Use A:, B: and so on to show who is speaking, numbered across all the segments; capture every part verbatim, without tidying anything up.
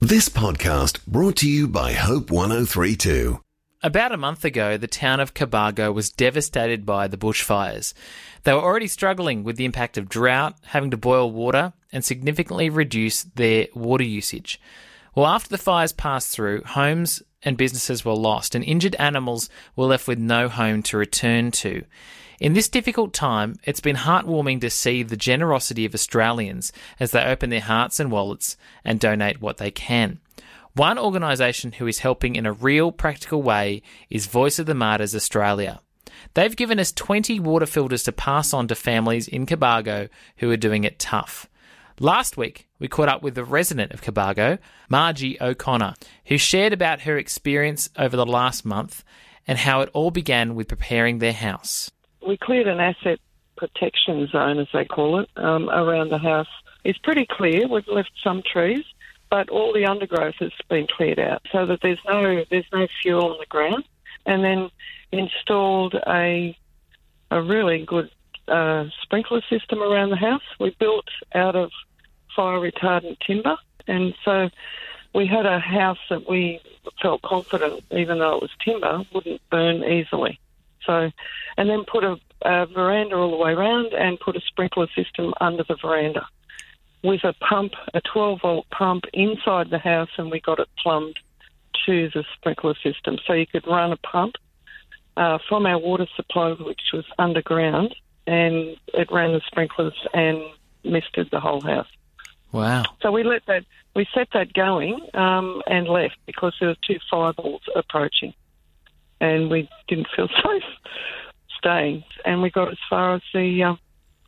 A: This podcast brought to you by Hope one oh three two.
B: About a month ago, the town of Cobargo was devastated by the bushfires. They were already struggling with the impact of drought, having to boil water, and significantly reduce their water usage. Well, after the fires passed through, homes and businesses were lost, and injured animals were left with no home to return to. In this difficult time, it's been heartwarming to see the generosity of Australians as they open their hearts and wallets and donate what they can. One organisation who is helping in a real practical way is Voice of the Martyrs Australia. They've given us twenty water filters to pass on to families in Cobargo who are doing it tough. Last week, we caught up with the resident of Cobargo, Margie O'Connor, who shared about her experience over the last month and how it all began with preparing their house.
C: We cleared an asset protection zone, as they call it, um, around the house. It's pretty clear. We've left some trees, but all the undergrowth has been cleared out so that there's no there's no fuel on the ground. And then installed a a really good uh, sprinkler system around the house. We built out of fire retardant timber, and so we had a house that we felt confident, even though it was timber, wouldn't burn easily. So, and then put a, a veranda all the way around and put a sprinkler system under the veranda with a pump, a twelve-volt pump inside the house, and we got it plumbed to the sprinkler system. So you could run a pump uh, from our water supply, which was underground, and it ran the sprinklers and misted the whole house.
B: Wow.
C: So we let that, we set that going um, and left because there were two fireballs approaching. And we didn't feel safe staying. And we got as far as the uh,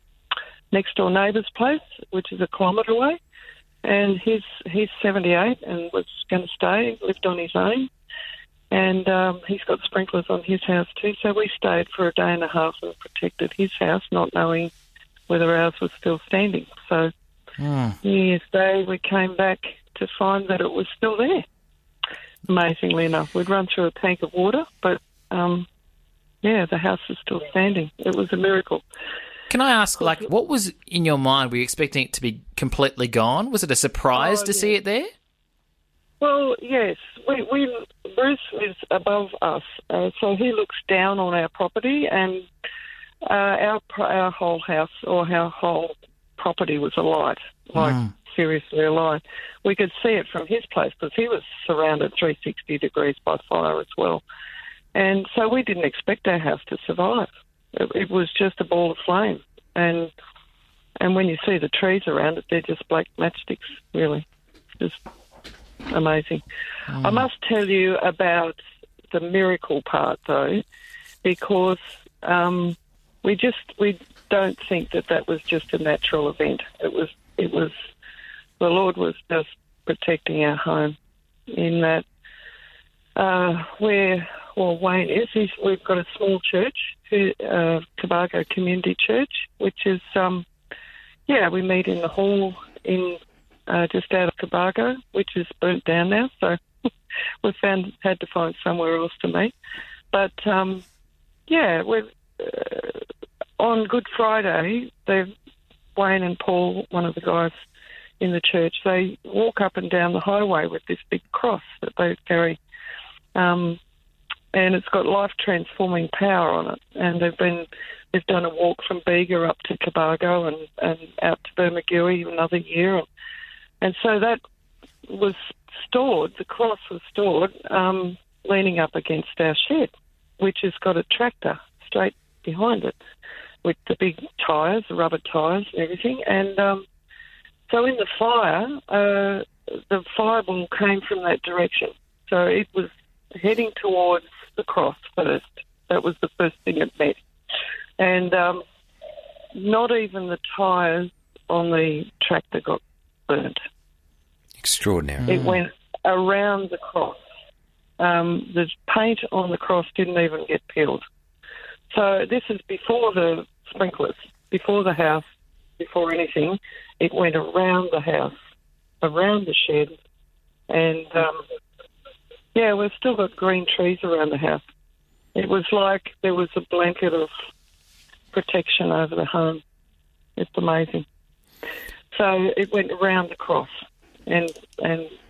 C: next door neighbour's place, which is a kilometre away. And he's he's seventy-eight and was going to stay, lived on his own. And um, he's got sprinklers on his house too. So we stayed for a day and a half and protected his house, not knowing whether ours was still standing. So mm. New Year's Day we came back to find that it was still there. Amazingly enough, we'd run through a tank of water, but um, yeah, the house is still standing. It was a miracle.
B: Can I ask, like, what was in your mind? Were you expecting it to be completely gone? Was it a surprise oh, to yeah. see it there?
C: Well, yes. We, we Bruce is above us, uh, so he looks down on our property, and uh, our our whole house or our whole property was alight, like. Mm. Seriously alive. We could see it from his place because he was surrounded three hundred sixty degrees by fire as well. And so we didn't expect our house to survive. It, it was just a ball of flame. And and when you see the trees around it, they're just black matchsticks, really. Just amazing. Mm. I must tell you about the miracle part, though, because um, we just we don't think that that was just a natural event. It was it was. The Lord was just protecting our home in that uh, where well, Wayne is. He's, we've got a small church, uh, Cobargo Community Church, which is, um, yeah, we meet in the hall in uh, just out of Cobargo, which is burnt down now. So we've found, had to find somewhere else to meet. But, um, yeah, we're, uh, on Good Friday, they've, Wayne and Paul, one of the guys in the church, they walk up and down the highway with this big cross that they carry, um, and it's got life-transforming power on it. And they've been, they've done a walk from Bega up to Cobargo and, and out to Bermagui another year, and, and so that was stored. The cross was stored, um, leaning up against our shed, which has got a tractor straight behind it with the big tyres, the rubber tyres and everything, and um, so in the fire, uh, the fireball came from that direction. So it was heading towards the cross first. That was the first thing it met. And um, not even the tyres on the tractor got burnt.
B: Extraordinary.
C: It went around the cross. Um, the paint on the cross didn't even get peeled. So this is before the sprinklers, before the house, before anything. It went around the house, around the shed, and um, yeah, we've still got green trees around the house. It was like there was a blanket of protection over the home. It's amazing. So it went around the cross, and and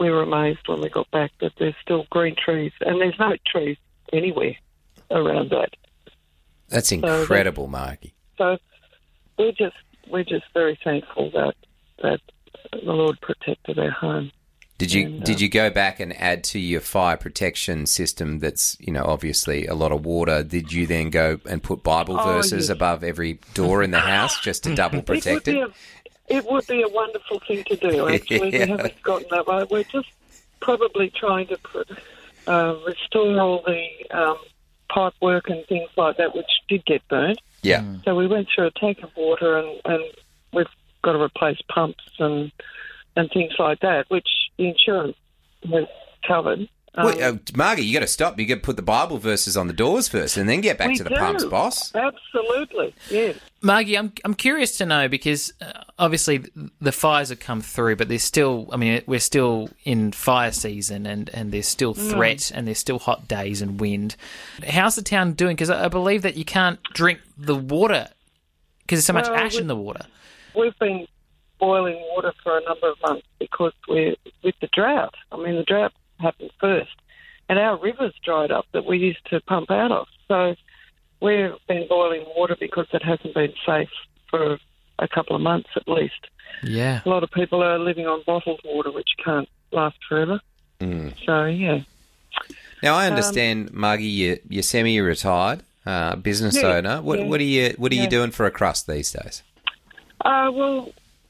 C: we were amazed when we got back that there's still green trees, and there's no trees anywhere around that.
D: That's incredible, so Margie.
C: So we're just we're just very thankful that that the Lord protected our home.
D: Did you
C: and,
D: did
C: uh,
D: you go back and add to your fire protection system? That's, you know, obviously a lot of water. Did you then go and put Bible
C: oh,
D: verses
C: yes.
D: above every door in the house just to double protect it?
C: It would, be a, it would be a wonderful thing to do. Actually,
D: Yeah.
C: we haven't gotten that way. We're just probably trying to put, uh, restore all the um, pipe work and things like that, which did get burnt.
D: Yeah.
C: So we went through a tank of water, and, and we've got to replace pumps and and things like that, which the insurance has covered. Um,
D: Wait, uh, Margie, you got to stop. You got to put the Bible verses on the doors first, and then get back
C: we
D: to the
C: do.
D: pumps, boss.
C: Absolutely, yes.
B: Margie, I'm I'm curious to know because uh, obviously the fires have come through, but there's still, I mean, we're still in fire season, and, and there's still threat, mm. and there's still hot days and wind. How's the town doing? Because I, I believe that you can't drink the water because there's so much
C: well,
B: ash in the water.
C: We've been boiling water for a number of months because we're with the drought. I mean, the drought happened first, and our rivers dried up that we used to pump out of. So we've been boiling water because it hasn't been safe for a couple of months at least.
B: Yeah.
C: A lot of people are living on bottled water, which can't last forever.
D: Mm.
C: So, yeah.
D: Now, I understand, um, Margie, you're, you're semi-retired, uh, business
C: yeah,
D: owner. What,
C: yeah,
D: what are you What are
C: yeah.
D: you doing for a crust these days?
C: Uh, well,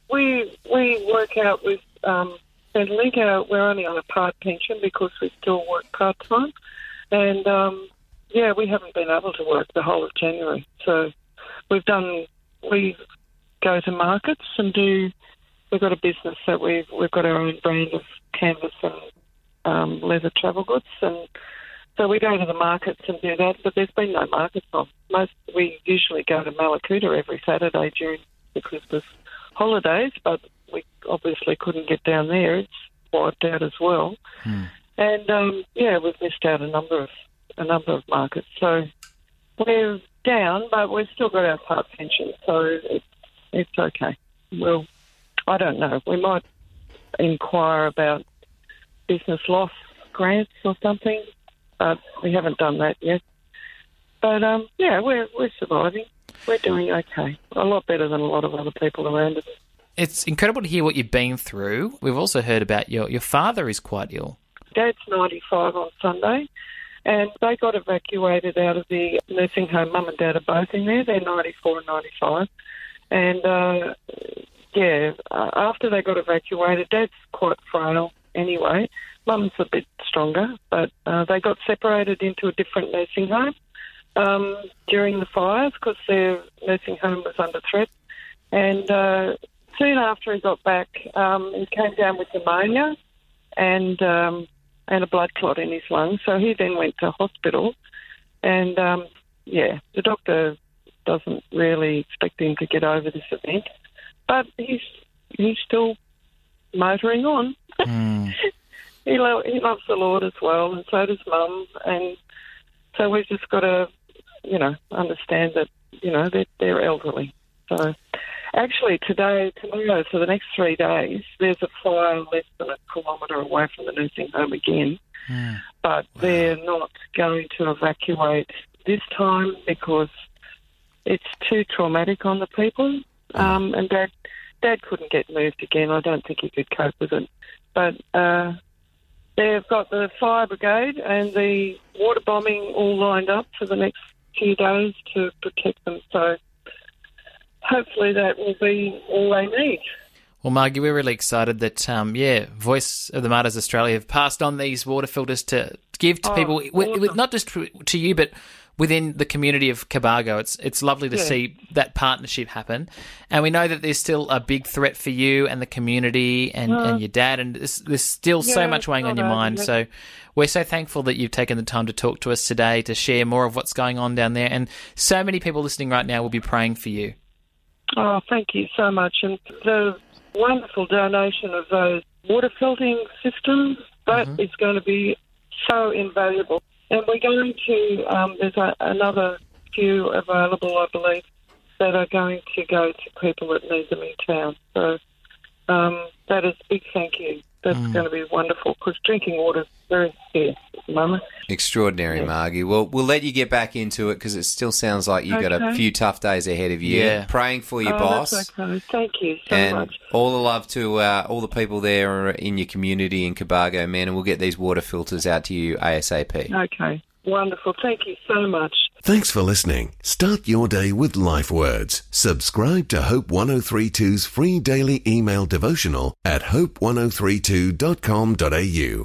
C: we we work out with um, Centrelink. Uh, we're only on a part pension because we still work part time, and um, yeah, we haven't been able to work the whole of January. So we've done. We go to markets and do. We've got a business that we've we've got our own brand of canvas and um, leather travel goods, and so we go to the markets and do that. But there's been no markets on. Most we usually go to Malakuta every Saturday during the Christmas holidays, but we obviously couldn't get down there. It's wiped out as well. Hmm. And um, yeah, we've missed out a number of a number of markets. So we're down, but we've still got our part pension, so it's it's okay. Well, I don't know. We might inquire about business loss grants or something, but we haven't done that yet. But um, yeah, we're we're surviving. We're doing okay. A lot better than a lot of other people around us.
B: It's incredible to hear what you've been through. We've also heard about your, your father is quite ill.
C: Dad's ninety-five on Sunday, and they got evacuated out of the nursing home. Mum and Dad are both in there. They're ninety-four and ninety-five. And, uh, yeah, uh, after they got evacuated, Dad's quite frail anyway. Mum's a bit stronger, but uh, they got separated into a different nursing home um, during the fires because their nursing home was under threat. And uh, soon after he got back, um, he came down with pneumonia and um, and a blood clot in his lungs. So he then went to hospital. And, um, yeah, the doctor doesn't really expect him to get over this event. But he's he's still motoring on. Mm. he, lo- he loves the Lord as well, and so does Mum. And so we've just got to, you know, understand that, you know, they're, they're elderly. So actually today, tomorrow, for the next three days, there's a fire less than a kilometre away from the nursing home again. Mm. But wow. They're not going to evacuate this time because it's too traumatic on the people. Um, and Dad, Dad couldn't get moved again. I don't think he could cope with it. But uh, they've got the fire brigade and the water bombing all lined up for the next few days to protect them. So hopefully that will be all they need.
B: Well, Margie, we're really excited that, um, yeah, Voice of the Martyrs Australia have passed on these water filters to give to
C: oh,
B: people,
C: awesome.
B: with, not just to you, but within the community of Cobargo. It's it's lovely to yeah. see that partnership happen. And we know that there's still a big threat for you and the community and, uh, and your dad, and there's, there's still yeah, so much weighing on your mind. Yet. So we're so thankful that you've taken the time to talk to us today, to share more of what's going on down there. And so many people listening right now will be praying for you.
C: Oh, thank you so much. And the wonderful donation of those water filtering systems, that mm-hmm. is going to be so invaluable. And we're going to, um, there's a, another few available, I believe, that are going to go to people that need them in town. So um, that is a big thank you that's
B: Mm.
C: going to be wonderful because drinking water is very scarce at the moment.
D: Extraordinary,
C: Yeah.
D: Margie. Well, we'll let you get back into it because it still sounds like you've got a
C: Okay.
D: few tough days ahead of you.
B: Yeah.
D: Praying for your
C: oh,
D: boss.
C: That's okay. Thank you so
D: And
C: much.
D: all the love to uh, all the people there in your community in Cobargo, man, and we'll get these water filters out to you ASAP.
C: Okay. Wonderful. Thank you so much.
A: Thanks for listening. Start your day with Life Words. Subscribe to Hope ten thirty-two's free daily email devotional at hope ten thirty-two dot com dot a u.